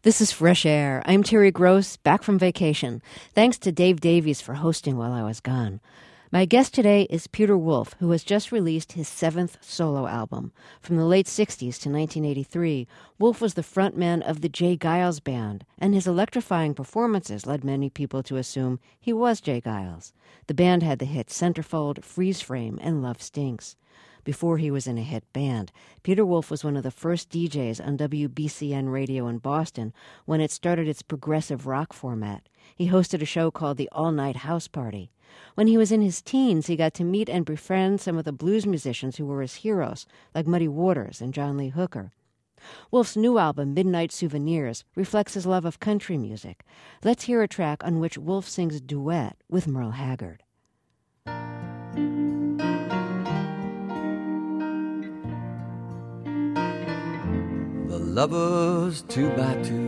This is Fresh Air. I'm Terry Gross, back from vacation. Thanks to Dave Davies for hosting while I was gone. My guest today is Peter Wolf, who has just released his 7th solo album. From the late 60s to 1983, Wolf was the frontman of the Jay Giles Band, and his electrifying performances led many people to assume he was Jay Giles. The band had the hits Centerfold, Freeze Frame, and Love Stinks. Before he was in a hit band, Peter Wolf was one of the first DJs on WBCN radio in Boston when it started its progressive rock format. He hosted a show called the All Night House Party. When he was in his teens, he got to meet and befriend some of the blues musicians who were his heroes, like Muddy Waters and John Lee Hooker. Wolf's new album, Midnight Souvenirs, reflects his love of country music. Let's hear a track on which Wolf sings duet with Merle Haggard. Lovers 2 by 2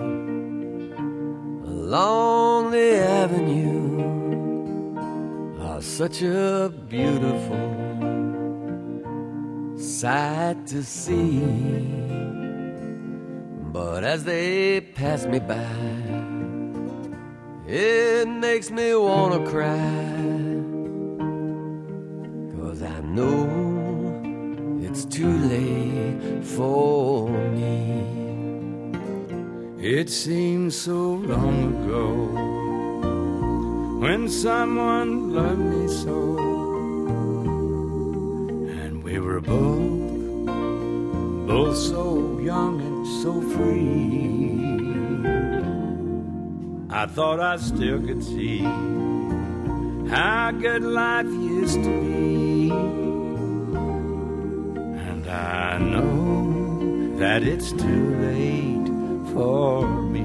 along the avenue are such a beautiful sight to see. But as they pass me by, it makes me wanna cry, 'cause I know it's too late for me. It seems so long ago when someone loved me so, and we were both so young and so free. I thought I still could see how good life used to be. I know that it's too late for me.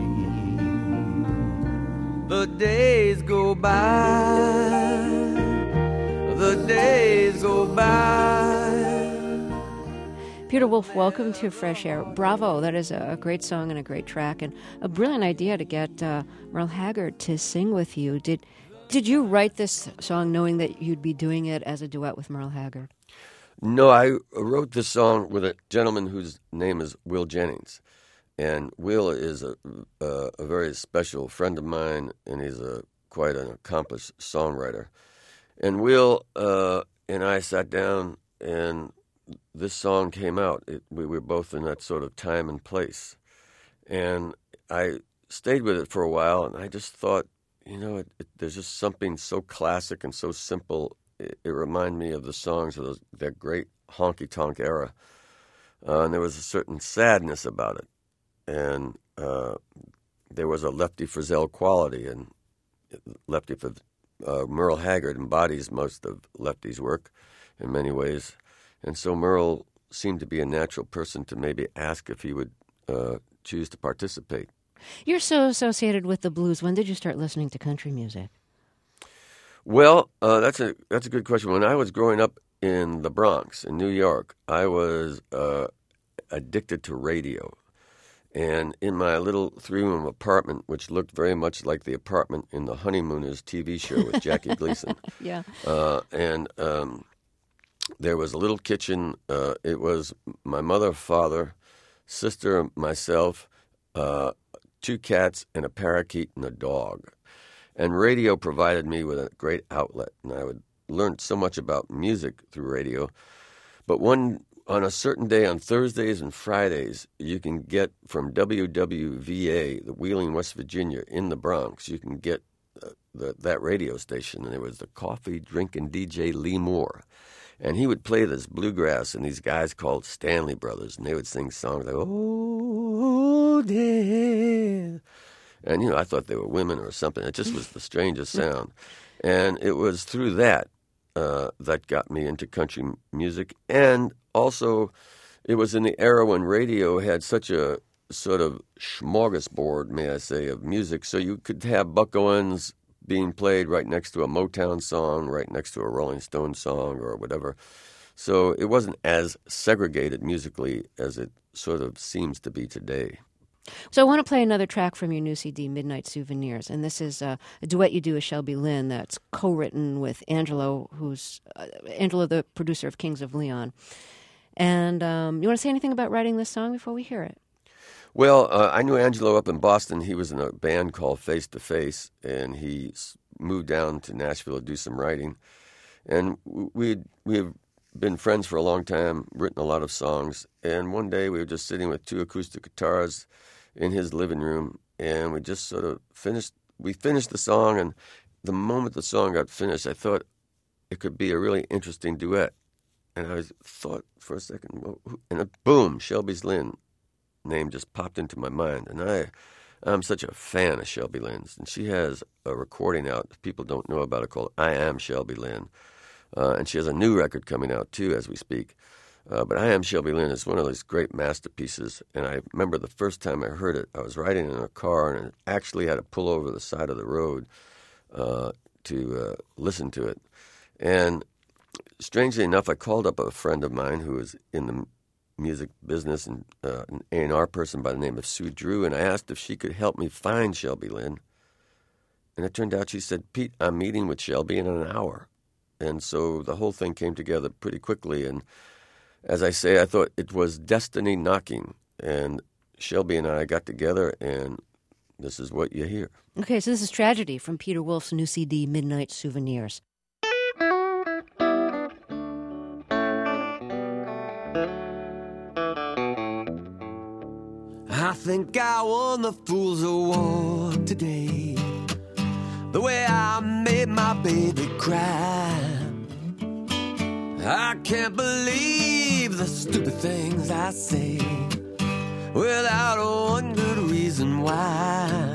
The days go by, the days go by. Peter Wolf, welcome to Fresh Air. Bravo, that is a great song and a great track, and a brilliant idea to get Merle Haggard to sing with you. Did you write this song knowing that you'd be doing it as a duet with Merle Haggard? No, I wrote this song with a gentleman whose name is Will Jennings. And Will is a very special friend of mine, and he's quite an accomplished songwriter. And Will and I sat down, and this song came out. We were both in that sort of time and place. And I stayed with it for a while, and I just thought, there's just something so classic and so simple. It reminded me of the songs of that great honky-tonk era. And there was a certain sadness about it. And there was a Lefty Frizzell quality. And Merle Haggard embodies most of Lefty's work in many ways. And so Merle seemed to be a natural person to maybe ask if he would choose to participate. You're so associated with the blues. When did you start listening to country music? Well, that's a good question. When I was growing up in the Bronx, in New York, I was addicted to radio. And in my little 3-room apartment, which looked very much like the apartment in The Honeymooners TV show with Jackie Gleason. Yeah. There was a little kitchen. It was my mother, father, sister, myself, 2 cats, and a parakeet and a dog. And radio provided me with a great outlet, and I would learn so much about music through radio. But on a certain day, on Thursdays and Fridays, you can get from WWVA, the Wheeling, West Virginia, in the Bronx, you can get that radio station, and there was the coffee-drinking DJ Lee Moore. And he would play this bluegrass, and these guys called Stanley Brothers, and they would sing songs like, "Oh, yeah." And, I thought they were women or something. It just was the strangest sound. And it was through that that got me into country music. And also, it was in the era when radio had such a sort of smorgasbord, may I say, of music. So you could have Buck Owens being played right next to a Motown song, right next to a Rolling Stone song or whatever. So it wasn't as segregated musically as it sort of seems to be today. So I want to play another track from your new CD, Midnight Souvenirs, and this is a duet you do with Shelby Lynne that's co-written with Angelo, who's Angelo, the producer of Kings of Leon. And you want to say anything about writing this song before we hear it? Well, I knew Angelo up in Boston. He was in a band called Face to Face, and he moved down to Nashville to do some writing. And we have been friends for a long time, written a lot of songs. And one day we were just sitting with 2 acoustic guitars in his living room, and we just sort of finished the song. And the moment the song got finished, I thought it could be a really interesting duet. And I thought for a second, well, and boom, Shelby's Lynne name just popped into my mind. And I'm such a fan of Shelby Lynne's. And she has a recording out that people don't know about it called I Am Shelby Lynne. And she has a new record coming out, too, as we speak. But I Am Shelby Lynne is one of those great masterpieces. And I remember the first time I heard it, I was riding in a car, and I actually had to pull over the side of the road to listen to it. And strangely enough, I called up a friend of mine who was in the music business and an A&R person by the name of Sue Drew, and I asked if she could help me find Shelby Lynne. And it turned out she said, Pete, I'm meeting with Shelby in an hour. And so the whole thing came together pretty quickly. And as I say, I thought it was destiny knocking. And Shelby and I got together, and this is what you hear. Okay, so this is Tragedy from Peter Wolf's new CD, Midnight Souvenirs. I think I won the Fool's Award today, the way I made my baby cry. I can't believe the stupid things I say without one good reason why.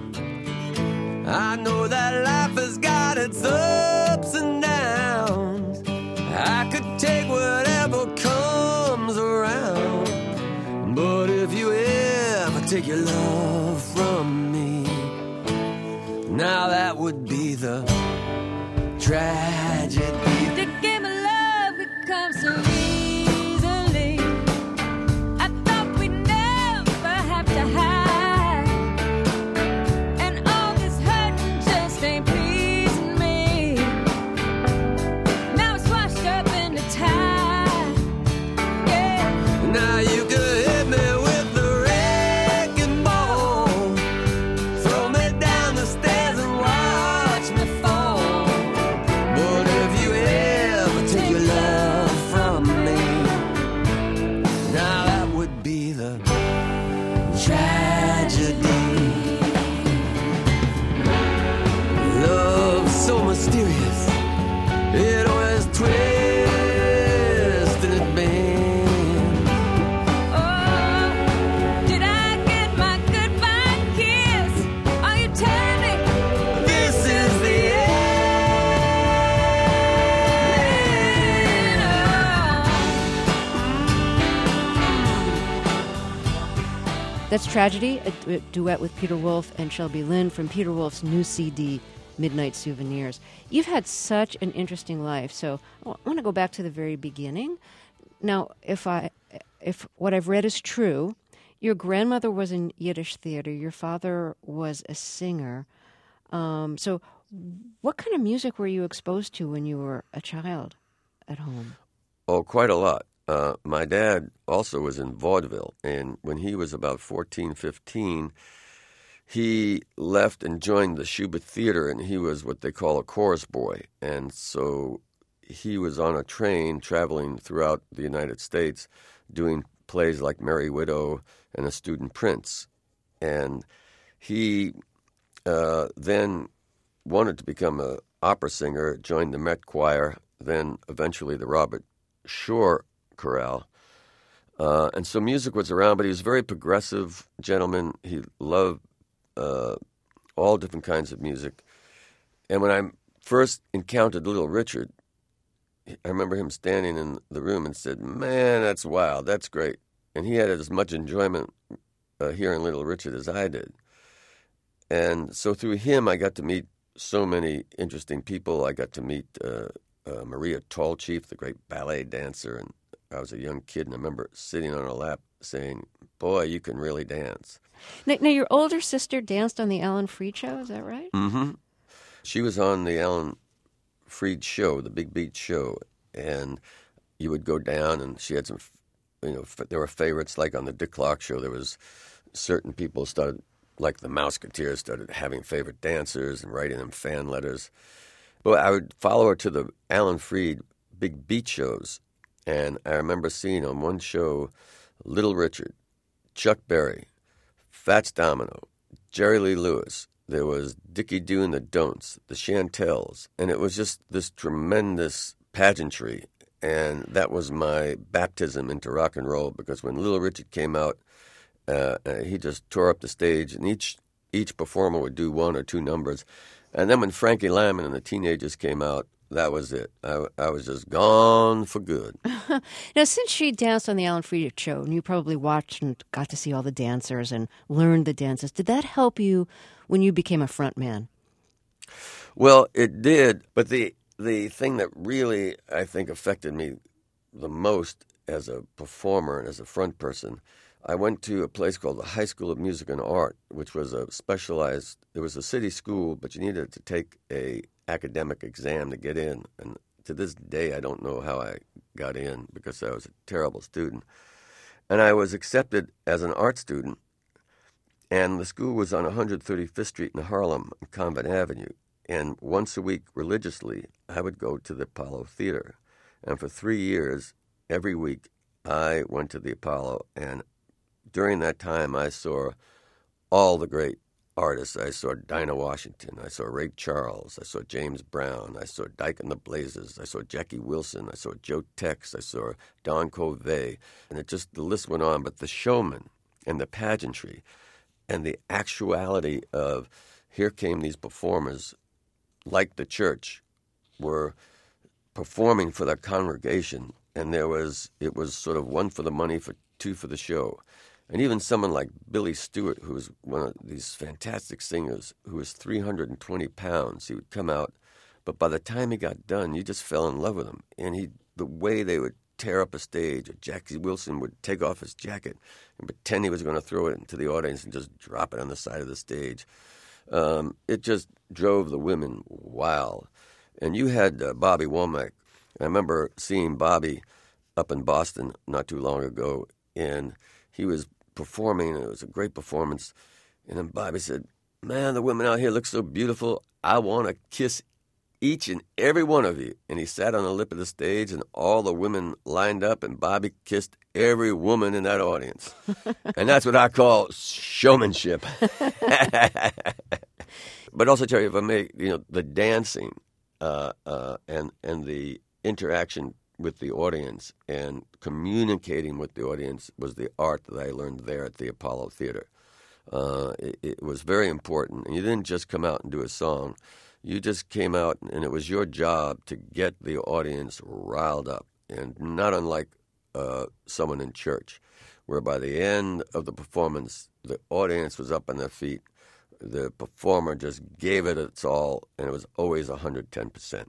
I know that life has got its ups and downs. I could take whatever comes around, but if you ever take your love from me, now that would be the tragedy. To give me love could come so easily. I thought we'd never have to hide, and all this hurting just ain't pleasing me. Now it's washed up in the tide. Yeah. Now you could hit me with the wrecking ball, throw me down the stairs and watch me fall. But if you ever take your love from me, now that would be the tragedy. Love so mysterious, it always twists and it bends. Oh, did I get my goodbye kiss? Are you telling me This is the end. That's Tragedy, a duet with Peter Wolf and Shelby Lynne from Peter Wolf's new CD, Midnight Souvenirs. You've had such an interesting life, so I want to go back to the very beginning. Now, if what I've read is true, your grandmother was in Yiddish theater, your father was a singer. So what kind of music were you exposed to when you were a child at home? Oh, quite a lot. My dad also was in vaudeville, and when he was about 14, 15, he left and joined the Shubert Theater, and he was what they call a chorus boy. And so he was on a train traveling throughout the United States doing plays like Merry Widow and A Student Prince. And he then wanted to become an opera singer, joined the Met Choir, then eventually the Robert Shore Chorale. And so music was around, but he was a very progressive gentleman. He loved all different kinds of music. And when I first encountered Little Richard, I remember him standing in the room and said, "Man, that's wild, that's great." And he had as much enjoyment hearing Little Richard as I did. And so through him, I got to meet so many interesting people. I got to meet Maria Tallchief, the great ballet dancer, and I was a young kid, and I remember sitting on her lap saying, "Boy, you can really dance." Now, your older sister danced on the Alan Freed show, is that right? Mm-hmm. She was on the Alan Freed show, the Big Beat show, and you would go down, and she had some, there were favorites, like on the Dick Clark show, there was certain people started, like the Mouseketeers, started having favorite dancers and writing them fan letters. But I would follow her to the Alan Freed big beat shows. And I remember seeing on one show Little Richard, Chuck Berry, Fats Domino, Jerry Lee Lewis. There was Dickie Doo and the Don'ts, the Chantels. And it was just this tremendous pageantry. And that was my baptism into rock and roll, because when Little Richard came out, he just tore up the stage, and each performer would do one or two numbers. And then when Frankie Lymon and the Teenagers came out, that was it. I was just gone for good. Now, since she danced on the Alan Freed show, and you probably watched and got to see all the dancers and learned the dances, did that help you when you became a front man? Well, it did, but the thing that really, I think, affected me the most as a performer and as a front person, I went to a place called the High School of Music and Art, which was it was a city school, but you needed to take a academic exam to get in. And to this day, I don't know how I got in, because I was a terrible student. And I was accepted as an art student, and the school was on 135th Street in Harlem, on Convent Avenue. And once a week, religiously, I would go to the Apollo Theater. And for 3 years, every week, I went to the Apollo. And during that time, I saw all the great artists. I saw Dinah Washington. I saw Ray Charles. I saw James Brown. I saw Dyke and the Blazers. I saw Jackie Wilson. I saw Joe Tex. I saw Don Covey. And the list went on. But the showman and the pageantry and the actuality of, here came these performers, like the church, were performing for their congregation, and it was sort of one for the money, two for the show. And even someone like Billy Stewart, who was one of these fantastic singers, who was 320 pounds, he would come out, but by the time he got done, you just fell in love with him. And the way they would tear up a stage, or Jackie Wilson would take off his jacket and pretend he was going to throw it into the audience and just drop it on the side of the stage. It just drove the women wild. And you had Bobby Womack. I remember seeing Bobby up in Boston not too long ago, and he was performing, and it was a great performance. And then Bobby said, "Man, the women out here look so beautiful. I want to kiss each and every one of you." And he sat on the lip of the stage, and all the women lined up, and Bobby kissed every woman in that audience. And that's what I call showmanship. But also, Terry, if I may, the dancing and the interaction with the audience and communicating with the audience was the art that I learned there at the Apollo Theater. It was very important. And you didn't just come out and do a song. You just came out, and it was your job to get the audience riled up. And not unlike someone in church, where by the end of the performance, the audience was up on their feet. The performer just gave it its all, and it was always 110%.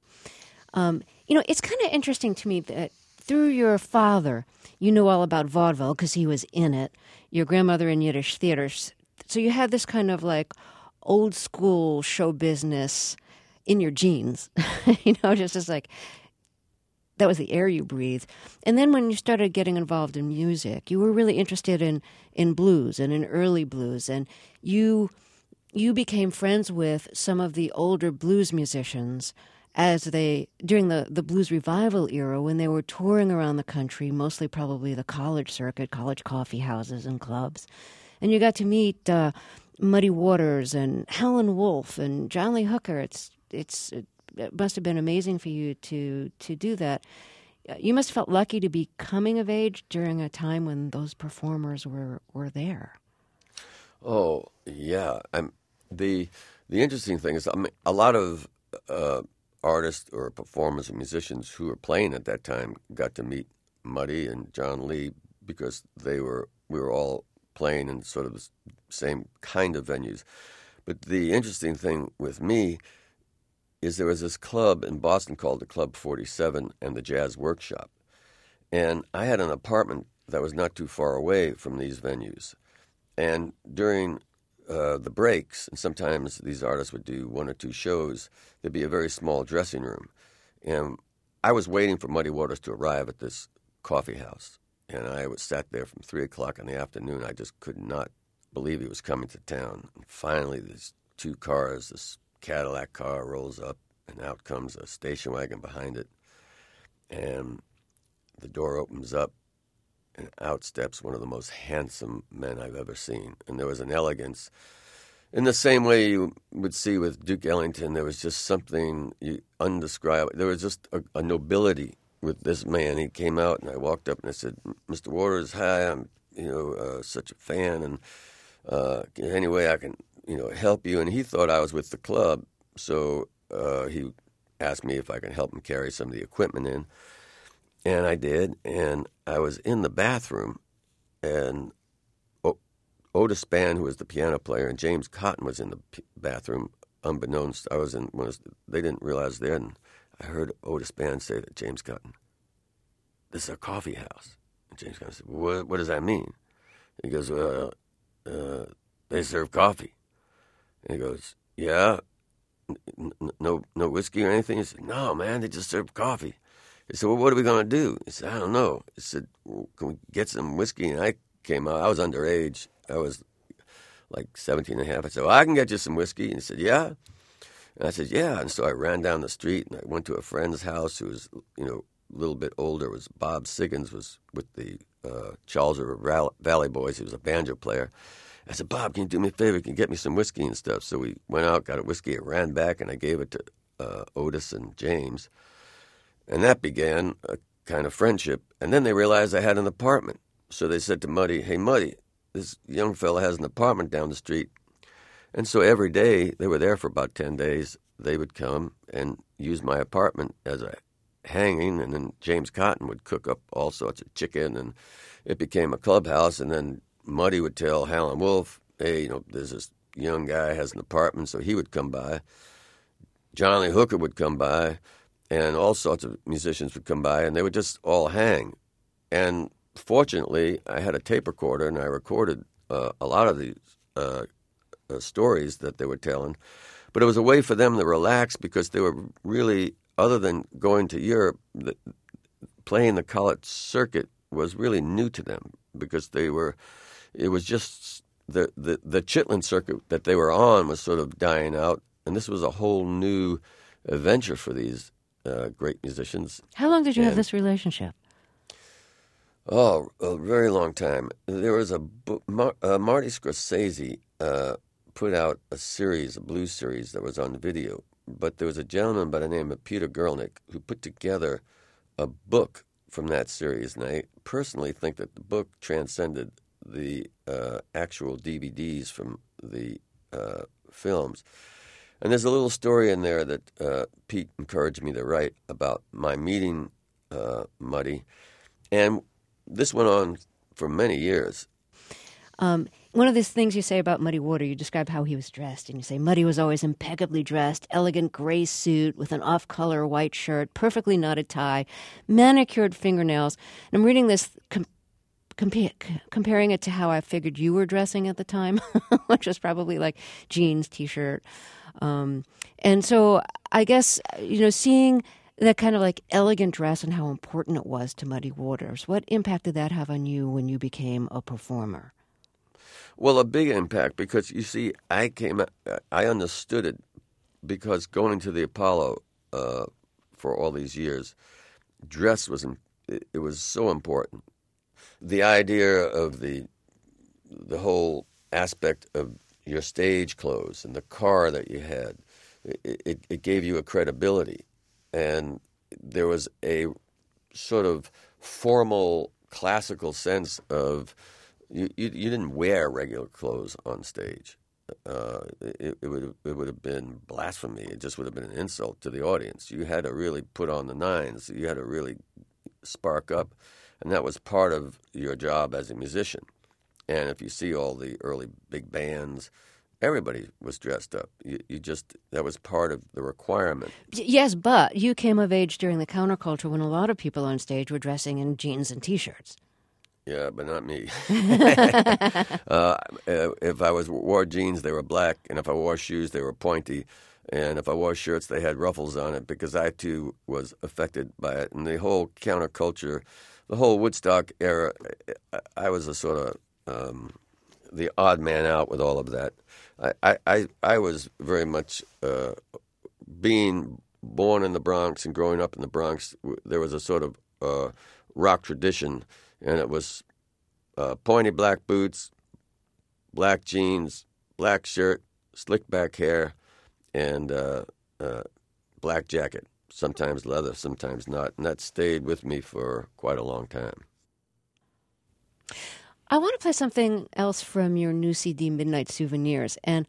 It's kind of interesting to me that through your father, you know all about vaudeville because he was in it, your grandmother in Yiddish theaters. So you had this kind of like old school show business in your genes, just as like that was the air you breathed. And then when you started getting involved in music, you were really interested in blues and in early blues, and you became friends with some of the older blues musicians during the blues revival era, when they were touring around the country, mostly probably the college circuit, college coffee houses and clubs. And you got to meet Muddy Waters and Howlin' Wolf and John Lee Hooker. It must have been amazing for you to do that. You must have felt lucky to be coming of age during a time when those performers were there. Oh, yeah. The interesting thing is, a lot of artists or performers and musicians who were playing at that time got to meet Muddy and John Lee because we were all playing in sort of the same kind of venues. But the interesting thing with me is there was this club in Boston called the Club 47 and the Jazz Workshop. And I had an apartment that was not too far away from these venues. And during the breaks, and sometimes these artists would do one or two shows, there'd be a very small dressing room. And I was waiting for Muddy Waters to arrive at this coffee house. And I sat there from 3 o'clock in the afternoon. I just could not believe he was coming to town. And finally, these two cars, this Cadillac car rolls up, and out comes a station wagon behind it. And the door opens up, and out steps one of the most handsome men I've ever seen. And there was an elegance. In the same way you would see with Duke Ellington, there was just something undescribable. There was just a nobility with this man. He came out, and I walked up and I said, "Mr. Waters, hi, I'm such a fan, and any way I can help you." And he thought I was with the club, so he asked me if I could help him carry some of the equipment in, and I did. And I was in the bathroom, and Otis Spann, who was the piano player, and James Cotton was in the bathroom. Unbeknownst, I was in. They didn't realize there, and I heard Otis Spann say to James Cotton, "This is a coffee house." And James Cotton said, "What does that mean?" He goes, "They serve coffee." And he goes, "Yeah, no whiskey or anything?" He said, "No, man, they just serve coffee." He said, "Well, what are we going to do?" He said, "I don't know." He said, "Well, can we get some whiskey?" And I came out. I was underage. I was like 17 and a half. I said, "Well, I can get you some whiskey." And he said, "Yeah?" And I said, "Yeah." And so I ran down the street, and I went to a friend's house who was, a little bit older. It was Bob Siggins, was with the Charles River Valley Boys. He was a banjo player. I said, "Bob, can you do me a favor? Can you get me some whiskey and stuff?" So we went out, got a whiskey, and ran back, and I gave it to Otis and James. And that began a kind of friendship. And then they realized I had an apartment. So they said to Muddy, "Hey, Muddy, this young fella has an apartment down the street." And so every day, they were there for about 10 days, they would come and use my apartment as a hanging, and then James Cotton would cook up all sorts of chicken, and it became a clubhouse. And then Muddy would tell Howlin' Wolf, "Hey, there's this young guy has an apartment," so he would come by. John Lee Hooker would come by, and all sorts of musicians would come by, and they would just all hang. And fortunately, I had a tape recorder, and I recorded a lot of these stories that they were telling. But it was a way for them to relax, because they were really, other than going to Europe, playing the college circuit was really new to them, because it was just the Chitlin circuit that they were on was sort of dying out, and this was a whole new adventure for these great musicians. How long did you have this relationship? Oh, a very long time. There was a book, Marty Scorsese put out a blues series that was on video, but there was a gentleman by the name of Peter Guralnick who put together a book from that series, and I personally think that the book transcended the actual DVDs from the films. And there's a little story in there that Pete encouraged me to write about my meeting Muddy, and this went on for many years. One of these things you say about Muddy Waters, you describe how he was dressed, and you say Muddy was always impeccably dressed, elegant gray suit with an off-color white shirt, perfectly knotted tie, manicured fingernails. And I'm reading this, comparing it to how I figured you were dressing at the time, which was probably like jeans, T-shirt. And so I guess, seeing that kind of like elegant dress and how important it was to Muddy Waters, what impact did that have on you when you became a performer? Well, a big impact, because you see, I understood it, because going to the Apollo for all these years, dress was so important. The idea of the whole aspect of your stage clothes and the car that you had, it gave you a credibility, and there was a sort of formal classical sense of. You didn't wear regular clothes on stage. It would have been blasphemy. It just would have been an insult to the audience. You had to really put on the nines. You had to really spark up, and that was part of your job as a musician. And if you see all the early big bands, everybody was dressed up. That was part of the requirement. Yes, but you came of age during the counterculture when a lot of people on stage were dressing in jeans and T-shirts. Yeah, but not me. If I wore jeans, they were black, and if I wore shoes, they were pointy, and if I wore shirts, they had ruffles on it, because I, too, was affected by it. And the whole counterculture, the whole Woodstock era, I was a sort of the odd man out with all of that. I was very much being born in the Bronx and growing up in the Bronx. There was a sort of rock tradition, and it was pointy black boots, black jeans, black shirt, slick back hair, and black jacket. Sometimes leather, sometimes not, and that stayed with me for quite a long time. I want to play something else from your new CD, Midnight Souvenirs, and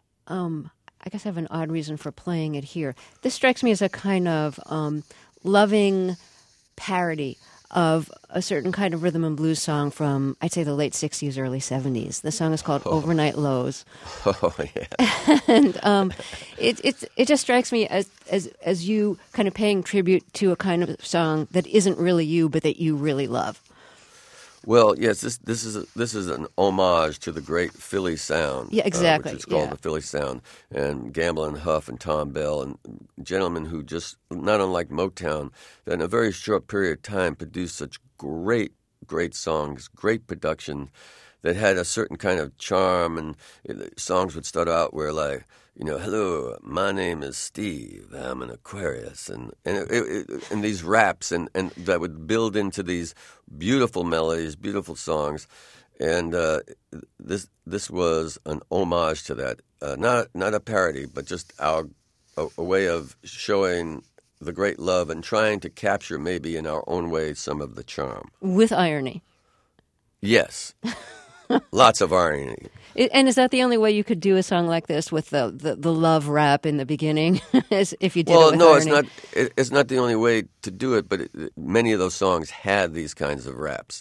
I guess I have an odd reason for playing it here. This strikes me as a kind of loving parody of a certain kind of rhythm and blues song from, I'd say, the late 60s, early 70s. The song is called Overnight Lows. Oh, yeah. And it just strikes me as you kind of paying tribute to a kind of song that isn't really you, but that you really love. Well, yes, this is an homage to the great Philly sound. Yeah, exactly. Which is called the Philly sound, and Gamble and Huff and Tom Bell and gentlemen who just, not unlike Motown, that in a very short period of time produced such great songs, great production that had a certain kind of charm, and songs would start out where like, hello, my name is Steve, I'm an Aquarius, and these raps and that would build into these beautiful melodies, beautiful songs, and this was an homage to that, not a parody, but just a way of showing the great love and trying to capture maybe in our own way some of the charm. With irony. Yes. Lots of irony. And is that the only way you could do a song like this, with the love rap in the beginning? As if you did it with irony? Well, no, it's not the only way to do it, but many of those songs had these kinds of raps.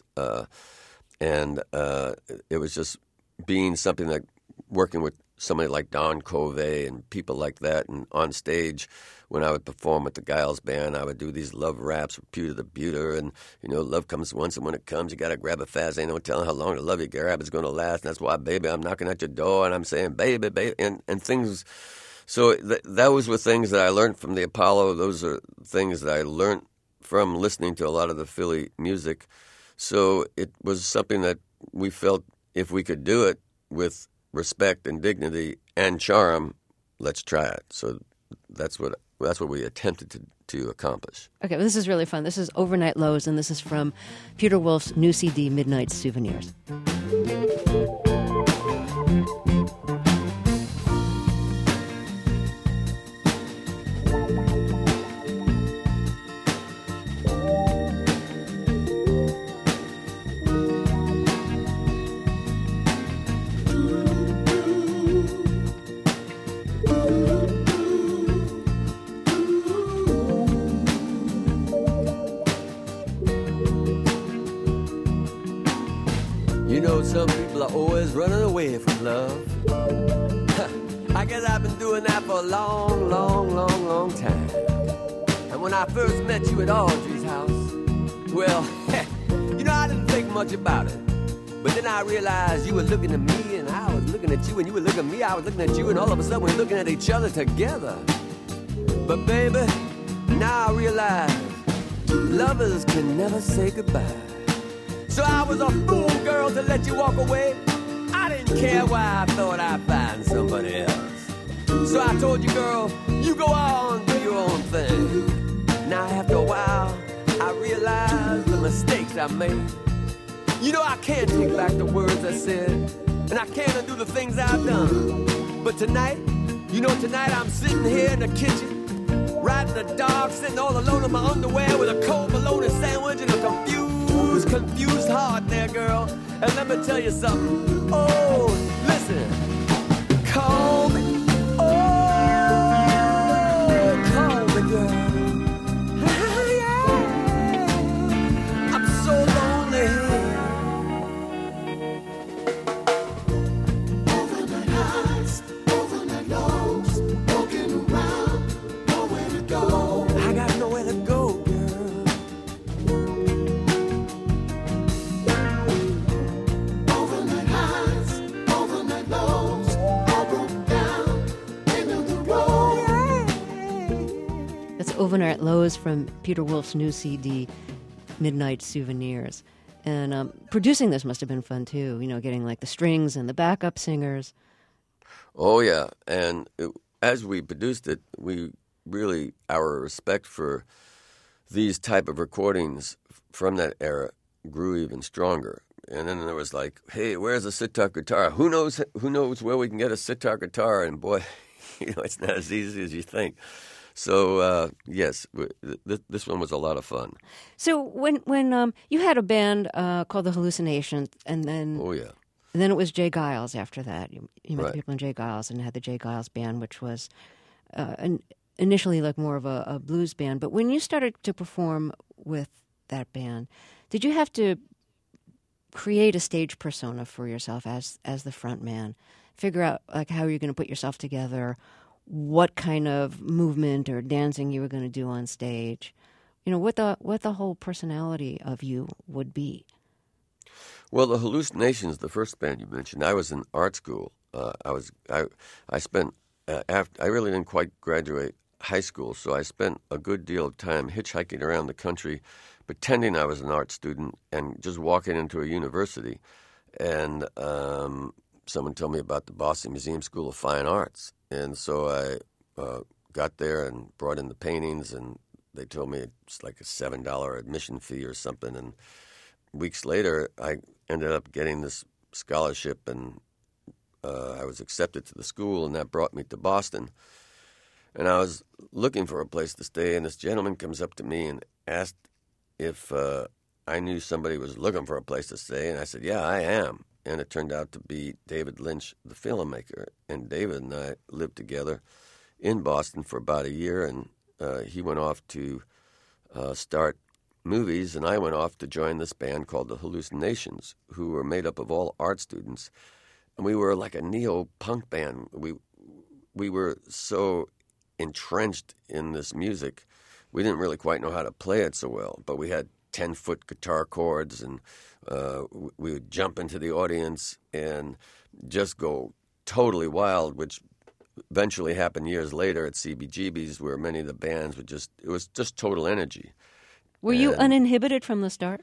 And it was just being something like working with somebody like Don Covey and people like that, and on stage when I would perform with the Giles Band, I would do these love raps with Pewter the Buter, and love comes once, and when it comes, you gotta grab it fast. Ain't no telling how long the love you grab is gonna last. And that's why, baby, I'm knocking at your door, and I'm saying, baby, and things. So those were things that I learned from the Apollo. Those are things that I learned from listening to a lot of the Philly music. So it was something that we felt if we could do it with respect and dignity and charm, let's try it. So that's what we attempted to accomplish. Okay, well, this is really fun. This is Overnight Lows, and this is from Peter Wolf's new CD, Midnight Souvenirs. Some people are always running away from love. I guess I've been doing that for a long, long, long, long time. And when I first met you at Audrey's house, well, I didn't think much about it. But then I realized you were looking at me, and I was looking at you, and you were looking at me, I was looking at you, and all of a sudden we're looking at each other together. But baby, now I realize lovers can never say goodbye. So I was a fool, girl, to let you walk away. I didn't care why I thought I'd find somebody else. So I told you, girl, you go on, do your own thing. Now after a while, I realized the mistakes I made. I can't take back the words I said, and I can't undo the things I've done. But tonight, tonight I'm sitting here in the kitchen, right in the dark, sitting all alone in my underwear with a cold bologna sandwich and a confused heart there, girl. And let me tell you something. Oh, listen. Call me. Oh, call me, girl. Yeah. I'm so lonely. Overnight highs, overnight lows, walking around, nowhere to go. I got nowhere to go. Overnight Lows from Peter Wolf's new CD, Midnight Souvenirs. And producing this must have been fun, too, getting like the strings and the backup singers. Oh, yeah. And as we produced it, our respect for these type of recordings from that era grew even stronger. And then there was like, hey, where's a sitar guitar? Who knows where we can get a sitar guitar? And boy, it's not as easy as you think. So, yes, this one was a lot of fun. So when you had a band called The Hallucinations, and then Oh, yeah. and then it was Jay Giles after that. You met Right. the people in Jay Giles and had the Jay Giles Band, which was initially like more of a blues band. But when you started to perform with that band, did you have to create a stage persona for yourself as the front man? Figure out like how you're going to put yourself together, what kind of movement or dancing you were going to do on stage, what the whole personality of you would be. Well, the Hallucinations, the first band you mentioned, I was in art school. I spent I really didn't quite graduate high school, so I spent a good deal of time hitchhiking around the country, pretending I was an art student and just walking into a university. And someone told me about the Boston Museum School of Fine Arts, and so I got there and brought in the paintings, and they told me it's like a $7 admission fee or something. And weeks later, I ended up getting this scholarship, and I was accepted to the school, and that brought me to Boston. And I was looking for a place to stay, and this gentleman comes up to me and asked if I knew somebody was looking for a place to stay, and I said, yeah, I am. And it turned out to be David Lynch, the filmmaker. And David and I lived together in Boston for about a year, and he went off to start movies, and I went off to join this band called the Hallucinations, who were made up of all art students. And we were like a neo-punk band. We were so entrenched in this music, we didn't really quite know how to play it so well, but we had 10-foot guitar chords, and we would jump into the audience and just go totally wild, which eventually happened years later at CBGB's, where many of the bands it was just total energy. Were you uninhibited from the start?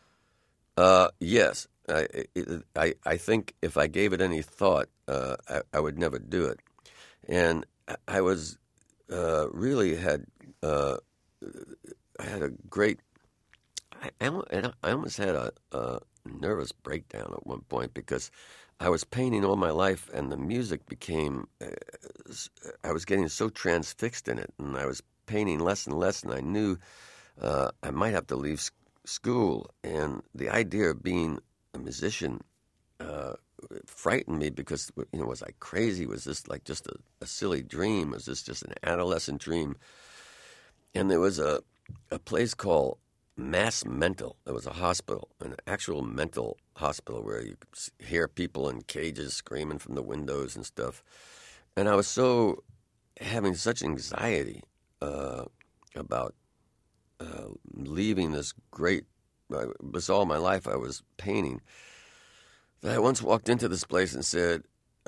Yes. I think if I gave it any thought, I would never do it. And I was really had I had a great. I almost had a nervous breakdown at one point because I was painting all my life, and the music became. I was getting so transfixed in it, and I was painting less and less, and I knew I might have to leave school. And the idea of being a musician frightened me because, was I crazy? Was this like just a silly dream? Was this just an adolescent dream? And there was a place called Mass Mental. It was a hospital, an actual mental hospital where you could hear people in cages screaming from the windows and stuff. And I was having such anxiety about leaving this great. It was all my life I was painting. That I once walked into this place and said,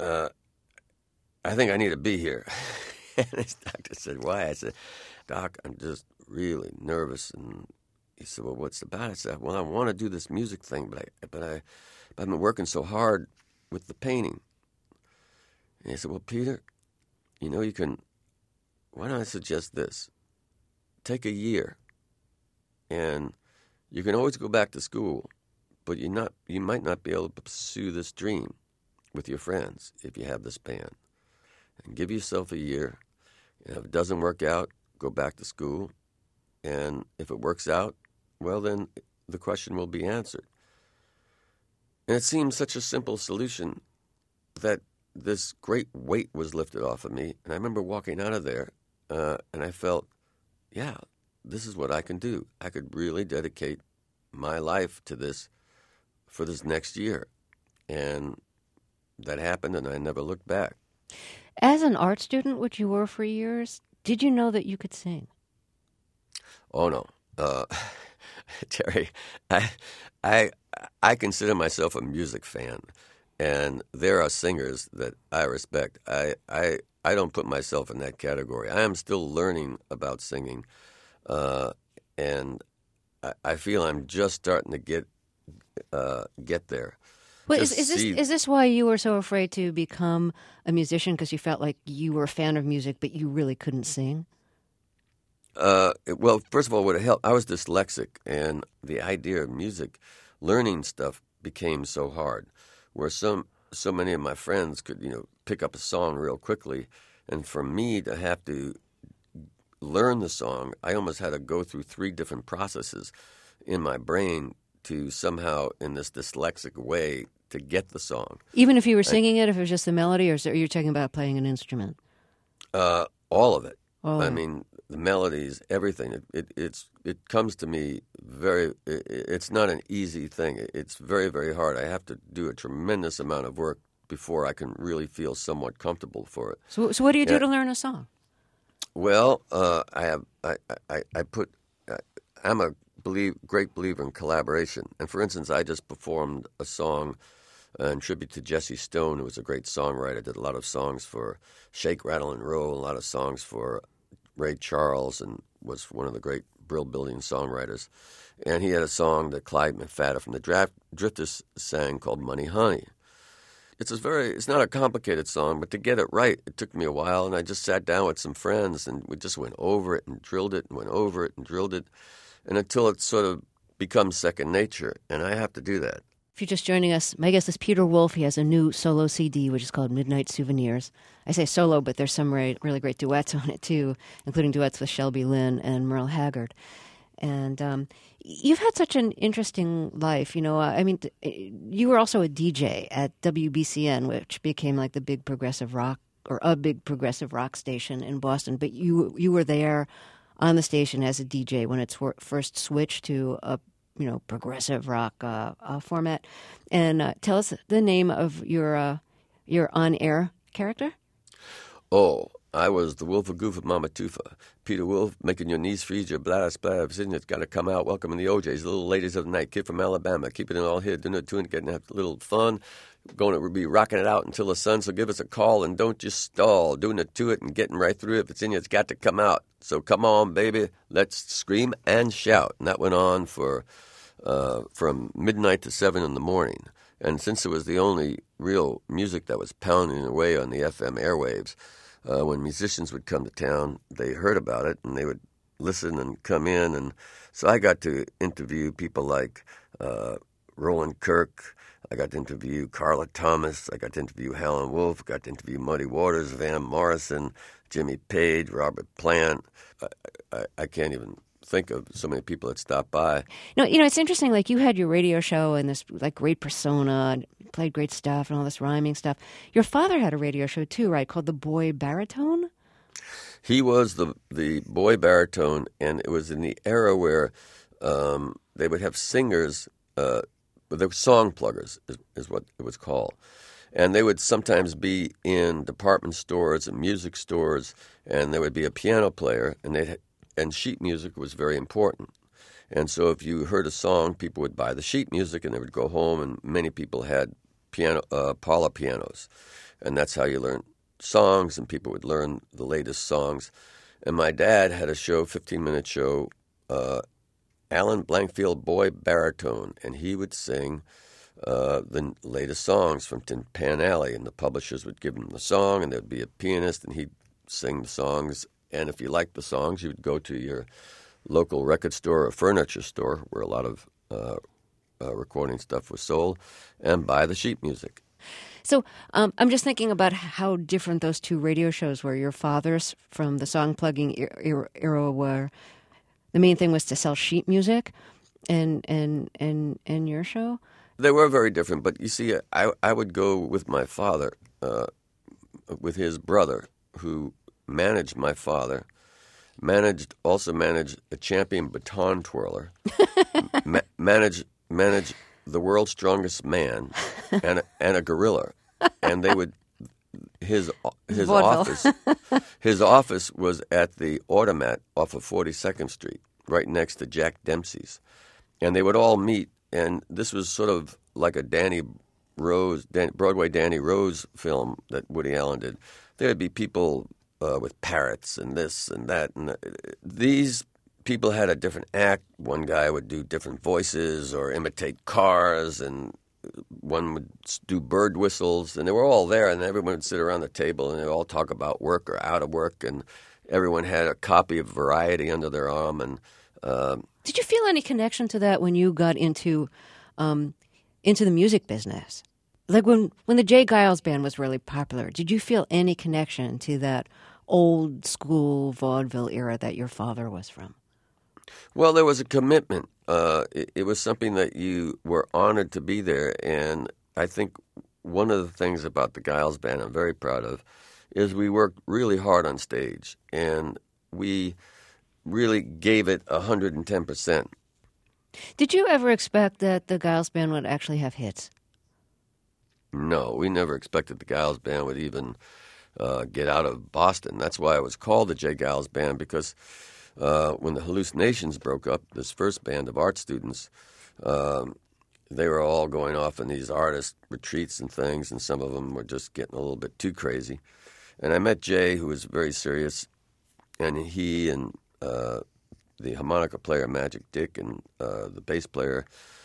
I think I need to be here. And this doctor said, why? I said, Doc, I'm just really nervous. And he said, well, what's the matter? I said, well, I want to do this music thing, but I've been working so hard with the painting. And he said, well, Peter, you can, why don't I suggest this? Take a year, and you can always go back to school, but you might not be able to pursue this dream with your friends if you have this band. And give yourself a year, and if it doesn't work out, go back to school, and if it works out, well, then the question will be answered. And it seemed such a simple solution that this great weight was lifted off of me, and I remember walking out of there, and I felt, yeah, this is what I can do. I could really dedicate my life to this for this next year. And that happened, and I never looked back. As an art student, which you were for years, did you know that you could sing? Oh, no. Terry, I consider myself a music fan, and there are singers that I respect. I don't put myself in that category. I am still learning about singing, and I feel I'm just starting to get get there. Well, Just see- is this why you were so afraid to become a musician? Because you felt like you were a fan of music, but you really couldn't sing? Well, first of all, what it helped, I was dyslexic, and the idea of music, learning stuff became so hard. Where so many of my friends could, pick up a song real quickly, and for me to have to learn the song, I almost had to go through 3 different processes in my brain to somehow, in this dyslexic way, to get the song. Even if you were singing it, if it was just the melody, or you're talking about playing an instrument? All of it. All I of it. mean, the melodies, everything. It comes to me it's not an easy thing. It's very, very hard. I have to do a tremendous amount of work before I can really feel somewhat comfortable for it. So what do you do Yeah. to learn a song? Well, I'm a great believer in collaboration. And for instance, I just performed a song in tribute to Jesse Stone, who was a great songwriter. Did a lot of songs for Shake, Rattle, and Roll, a lot of songs for Ray Charles, and was one of the great Brill-building songwriters. And he had a song that Clyde McFadden from the Drifters sang called Money Honey. It's not a complicated song, but to get it right, it took me a while, and I just sat down with some friends, and we just went over it and drilled it and went over it and drilled it, and until it sort of becomes second nature, and I have to do that. If you're just joining us, my guest is Peter Wolf. He has a new solo CD, which is called Midnight Souvenirs. I say solo, but there's some really great duets on it, too, including duets with Shelby Lynn and Merle Haggard. And you've had such an interesting life. You were also a DJ at WBCN, which became like the big progressive rock, or a big progressive rock station in Boston. But you were there on the station as a DJ when it first switched to a progressive rock format. And tell us the name of your on-air character. Oh, I was the Wolf of Goof of Mama Tufa. Peter Wolf, making your knees freeze, your bladder splatter, it's got to come out. Welcome the OJs, the little ladies of the night, kid from Alabama, keeping it all here, doing it, getting a little fun, going to be rocking it out until the sun, so give us a call and don't just stall, doing it to it and getting right through it. If it's in you, it's got to come out. So come on, baby, let's scream and shout. And that went on for from midnight to 7 in the morning. And since it was the only real music that was pounding away on the FM airwaves, when musicians would come to town, they heard about it, and they would listen and come in. And so I got to interview people like Roland Kirk. I got to interview Carla Thomas. I got to interview Howlin' Wolf. Got to interview Muddy Waters, Van Morrison, Jimmy Page, Robert Plant. I can't even think of so many people that stopped by. No, it's interesting. Like, you had your radio show and this like great persona, and played great stuff and all this rhyming stuff. Your father had a radio show too, right? Called The Boy Baritone. He was the boy baritone, and it was in the era where they would have singers. They were song pluggers, is what it was called. And they would sometimes be in department stores and music stores, and there would be a piano player, and sheet music was very important. And so if you heard a song, people would buy the sheet music, and they would go home, and many people had parlor pianos. And that's how you learned songs, and people would learn the latest songs. And my dad had a show, 15-minute show, Alan Blankfield Boy Baritone, and he would sing the latest songs from Tin Pan Alley, and the publishers would give him the song, and there'd be a pianist, and he'd sing the songs. And if you liked the songs, you would go to your local record store or furniture store, where a lot of recording stuff was sold, and buy the sheet music. So I'm just thinking about how different those two radio shows were. Your father's, from the song plugging era, where the main thing was to sell sheet music, and your show. They were very different, but you see, I would go with my father, with his brother, who managed my father, also managed a champion baton twirler, managed the world's strongest man, and a gorilla, and they would his office was at the Automat off of 42nd Street, right next to Jack Dempsey's, and they would all meet, and this was sort of like a Broadway Danny Rose film that Woody Allen did. There would be people with parrots and this and that, and these people had a different act. One guy would do different voices or imitate cars, and one would do bird whistles, and they were all there, and everyone would sit around the table, and they'd all talk about work or out of work, and everyone had a copy of Variety under their arm. And did you feel any connection to that when you got into the music business? Like when the Jay Giles Band was really popular, did you feel any connection to that old school vaudeville era that your father was from? Well, there was a commitment. It was something that you were honored to be there, and I think one of the things about the Giles Band I'm very proud of is we worked really hard on stage, and we really gave it 110%. Did you ever expect that the Giles Band would actually have hits? No, we never expected the Giles Band would even get out of Boston. That's why it was called the Jay Giles Band, because when the Hallucinations broke up, this first band of art students, they were all going off in these artist retreats and things, and some of them were just getting a little bit too crazy. And I met Jay, who was very serious, and he and the harmonica player, Magic Dick, and the bass player,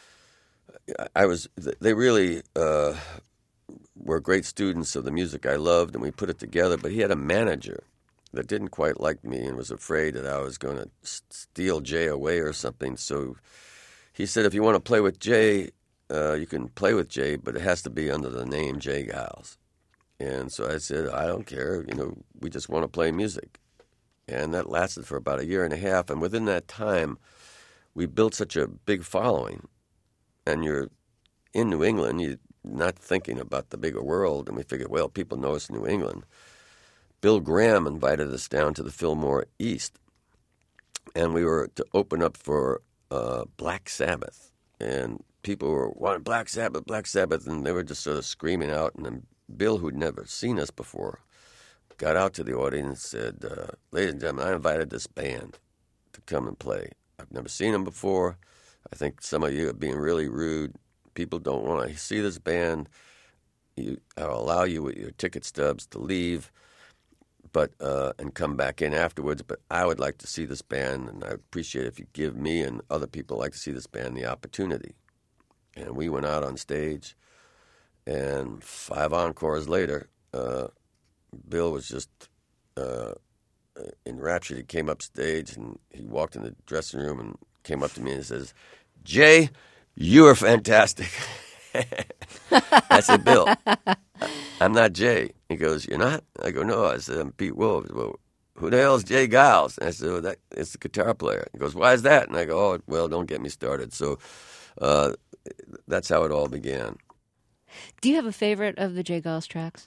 they really were great students of the music I loved, and we put it together. But he had a manager that didn't quite like me and was afraid that I was going to steal Jay away or something. So he said, if you want to play with Jay, you can play with Jay, but it has to be under the name Jay Giles. And so I said, I don't care. We just want to play music. And that lasted for about a year and a half. And within that time, we built such a big following. And you're in New England, you're not thinking about the bigger world. And we figured, well, people know us in New England. Bill Graham invited us down to the Fillmore East. And we were to open up for Black Sabbath. And people were wanting Black Sabbath, and they were just sort of screaming out. And then Bill, who'd never seen us before, got out to the audience and said, ladies and gentlemen, I invited this band to come and play. I've never seen them before. I think some of you are being really rude. People don't want to see this band. I'll allow you with your ticket stubs to leave, but and come back in afterwards. But I would like to see this band, and I'd appreciate it if you give me and other people who like to see this band the opportunity. And we went out on stage, and 5 encores later, Bill was just enraptured. He came up stage, and he walked in the dressing room and came up to me and says, Jay, you are fantastic. I said, Bill, I'm not Jay. He goes, you're not? I go, no. I said, I'm Pete Wolves. Well, who the hell is Jay Giles? And I said, well, it's the guitar player. He goes, why is that? And I go, oh, well, don't get me started. So that's how it all began. Do you have a favorite of the Jay Giles tracks?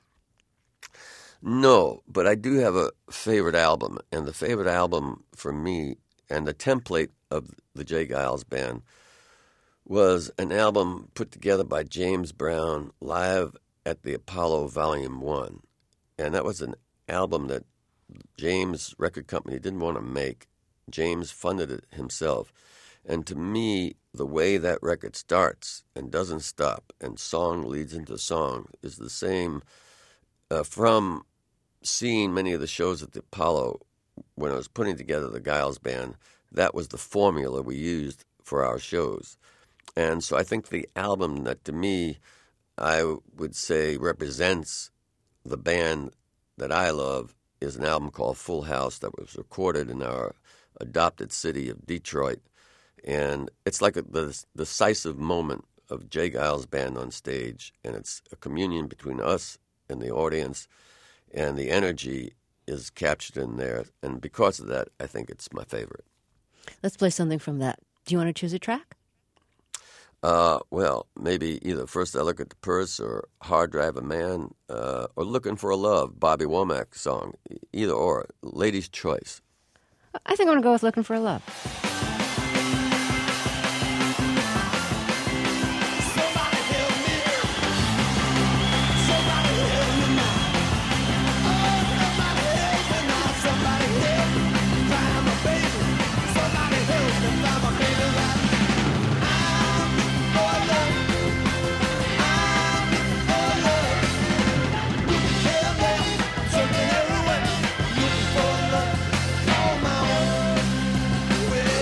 No, but I do have a favorite album. And the favorite album for me, and the template of the Jay Giles Band, was an album put together by James Brown live at the Apollo Volume 1. And that was an album that James' record company didn't want to make. James funded it himself. And to me, the way that record starts and doesn't stop, and song leads into song, is the same from seeing many of the shows at the Apollo. When I was putting together the Giles Band, that was the formula we used for our shows. And so I think the album that, to me, I would say represents the band that I love is an album called Full House that was recorded in our adopted city of Detroit. And it's like the decisive moment of Jay Giles Band on stage, and it's a communion between us and the audience, and the energy is captured in there. And because of that, I think it's my favorite. Let's play something from that. Do you want to choose a track? Well, maybe either First I Look at the Purse or Hard Drive a Man or Looking for a Love, Bobby Womack song. Either or. Lady's choice. I think I'm going to go with Looking for a Love. Well,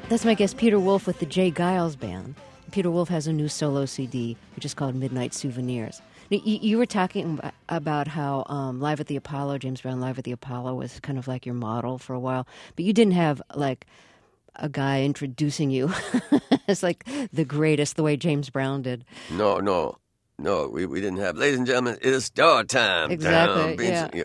That's my guest, Peter Wolf, with the Jay Giles Band. Peter Wolf has a new solo CD, which is called Midnight Souvenirs. Now, you were talking about how Live at the Apollo, James Brown Live at the Apollo, was kind of like your model for a while, but you didn't have like a guy introducing you as like the greatest, the way James Brown did. No, we didn't have, ladies and gentlemen, it is star time. Exactly, yeah.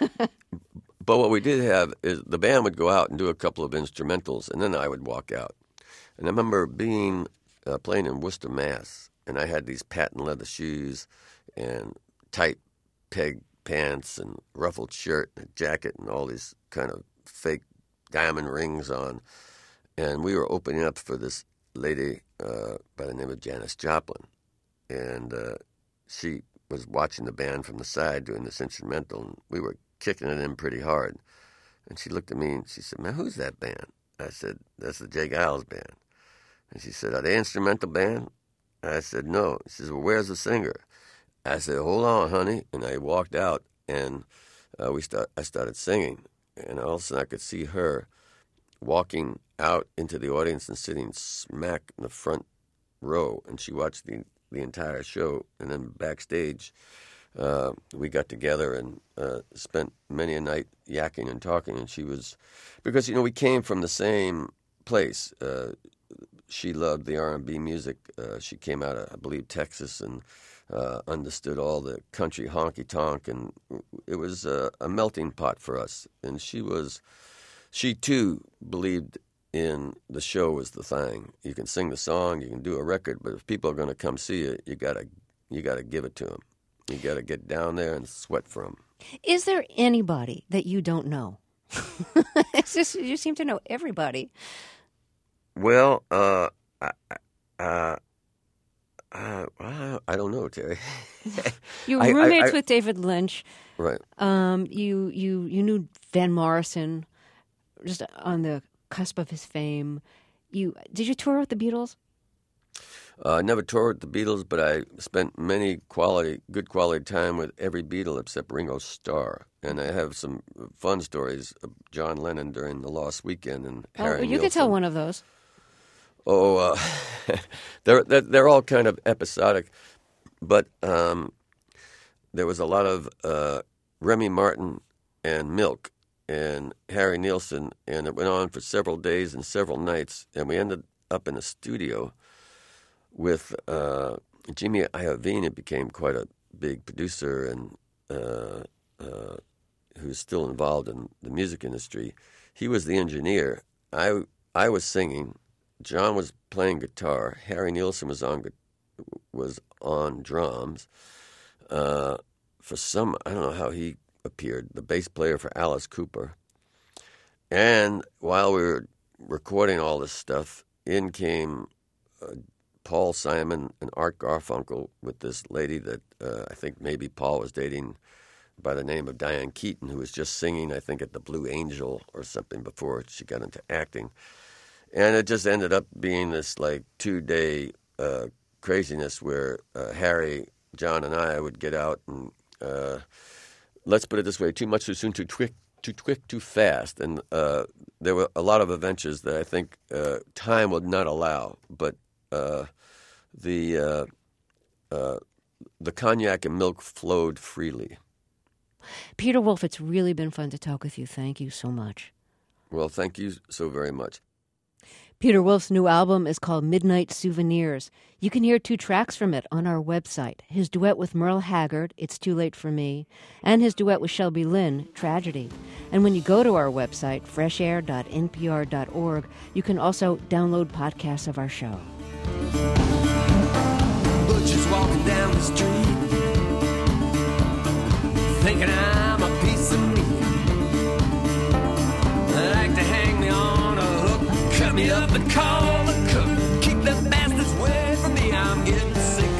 But what we did have is the band would go out and do a couple of instrumentals, and then I would walk out. And I remember being playing in Worcester, Mass., and I had these patent leather shoes and tight peg pants and ruffled shirt and a jacket and all these kind of fake diamond rings on. And we were opening up for this lady by the name of Janis Joplin. And she was watching the band from the side doing this instrumental, and we were kicking it in pretty hard. And she looked at me and she said, "Man, who's that band?" I said, "That's the Jay Giles Band." And she said, "Are they instrumental band?" I said, "No." She says, "Well, where's the singer?" I said, "Hold on, honey." And I walked out, and I started singing. And all of a sudden I could see her walking out into the audience and sitting smack in the front row. And she watched the entire show. And then backstage, we got together and spent many a night yakking and talking. And she was, because, we came from the same place. She loved the R&B music. She came out of, I believe, Texas, and understood all the country honky-tonk. And it was a melting pot for us. And she too believed in the show was the thing. You can sing the song, you can do a record, but if people are going to come see you, you gotta give it to them. You got to get down there and sweat for them. Is there anybody that you don't know? It's just you seem to know everybody. Well, I don't know, Terry. You were roommates with David Lynch. Right. You knew Van Morrison, just on the cusp of his fame. Did you tour with the Beatles? I never toured with the Beatles, but I spent good quality time with every Beatle except Ringo Starr. And I have some fun stories of John Lennon during the Lost Weekend and Harry You could tell one of those. Oh, they're all kind of episodic, but there was a lot of Remy Martin and Milk and Harry Nilsson, and it went on for several days and several nights, and we ended up in a studio with Jimmy Iovine. Became quite a big producer and who's still involved in the music industry. He was the engineer. I was singing. John was playing guitar. Harry Nilsson was on drums. For some, I don't know how he appeared, the bass player for Alice Cooper. And while we were recording all this stuff, in came Paul Simon and Art Garfunkel with this lady that I think maybe Paul was dating by the name of Diane Keaton, who was just singing, I think, at the Blue Angel or something before she got into acting. And it just ended up being this, 2-day craziness where Harry, John, and I would get out and, let's put it this way, too much too soon, too quick, too fast. And there were a lot of adventures that I think time would not allow. But the cognac and milk flowed freely. Peter Wolf, it's really been fun to talk with you. Thank you so much. Well, thank you so very much. Peter Wolf's new album is called Midnight Souvenirs. You can hear 2 tracks from it on our website. His duet with Merle Haggard, It's Too Late for Me, and his duet with Shelby Lynne, Tragedy. And when you go to our website, freshair.npr.org, you can also download podcasts of our show. Butcher's walking down the street, thinking I'm a piece of meat. They like to hang me on a hook, cut me up and call the cook. Keep the bastards away from me, I'm getting sick